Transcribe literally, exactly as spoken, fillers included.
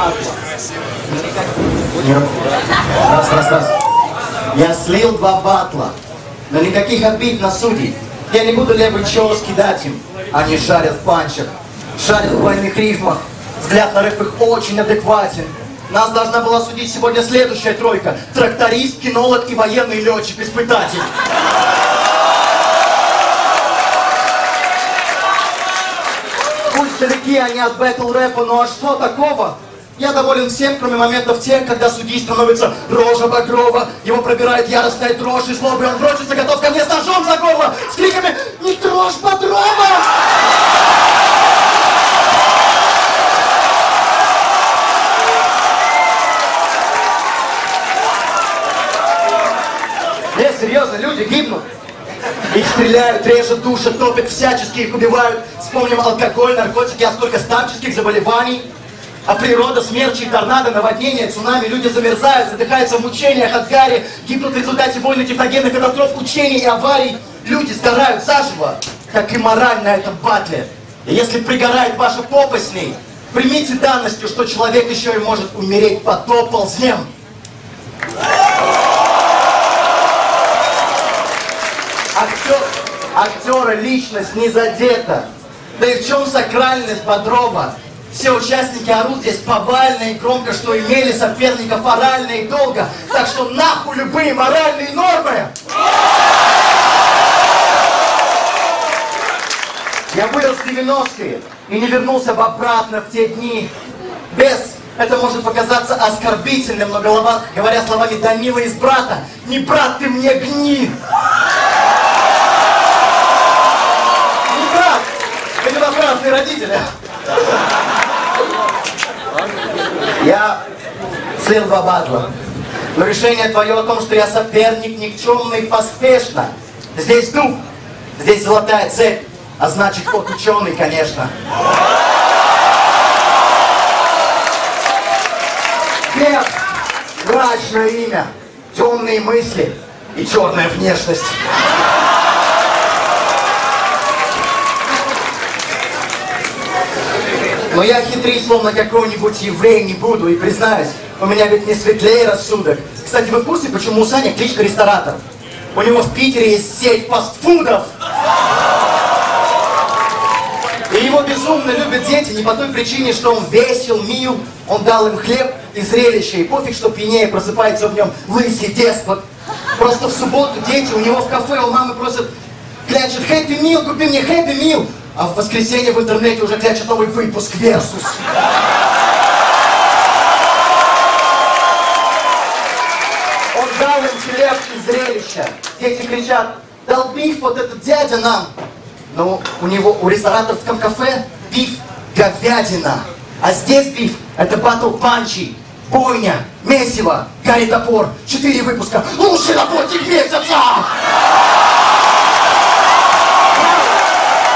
батла. Раз, раз, раз. Я слил два батла. Но никаких обид на судей. Я не буду левый чёс кидать им. Они шарят в панчах, шарят в двойных рифмах. Взгляд на рэп их очень адекватен. Нас должна была судить сегодня следующая тройка. Тракторист, кинолог и военный летчик-испытатель. Пусть далеки они от бэтл рэпа, но а что такого? Я доволен всем, кроме моментов тех, когда судьи становится рожа багрова, его пробирает яростная дрожь и злоба, и он бросится, готов ко мне с ножом за горло, с криками «Не трожь Бодрова!» Нет, серьезно, люди гибнут. Их стреляют, режут, душат, топят, всячески их убивают. Вспомним алкоголь, наркотики, а столько старческих заболеваний. А природа, смерчи, торнадо, наводнения, цунами, люди замерзают, задыхаются в мучениях от гари, гибнут в результате войны, техногенных катастроф, учений и аварий. Люди сгорают заживо, как и мораль на этом батле. И если пригорает ваша попа с ней, примите данностью, что человек еще и может умереть под оползнем. Актер, актера личность не задета. Да и в чем сакральность Бодрова? Все участники орут здесь повально и громко, что имели соперников орально и долго. Так что нахуй любые моральные нормы! Я вырос в девяностые и не вернулся бы обратно в те дни. Без, это может показаться оскорбительным, но голова, говоря словами Данила из «Брата», не брат ты мне гни! Не брат! Вы иностранные родители! Я слил два батла. Но решение твое о том, что я соперник никчемный, поспешно. Здесь дуб, здесь золотая цепь, а значит кот ученый, конечно. Нет, мрачное имя, темные мысли и черная внешность. Но я хитрить, словно какой-нибудь еврей, не буду, и признаюсь, у меня ведь не светлее рассудок. Кстати, вы в курсе, почему у Сани кличка ресторатор? У него в Питере есть сеть фастфудов. И его безумно любят дети не по той причине, что он весел, мил, он дал им хлеб и зрелище, и пофиг, что пьянее просыпается в нем лысый деспот. Просто в субботу дети у него в кафе, у мамы просят, клянчат «Хэппи Мил, купи мне Хэппи Мил». А в воскресенье в интернете уже клячет новый выпуск «Версус». Он дал им хлеб и зрелище. Дети кричат: «Дал биф вот этот дядя нам». Но у него, у рестораторском кафе, биф говядина. А здесь биф — это батл панчи, бойня, месиво, Гарри Топор. Четыре выпуска. Лучший работник месяца!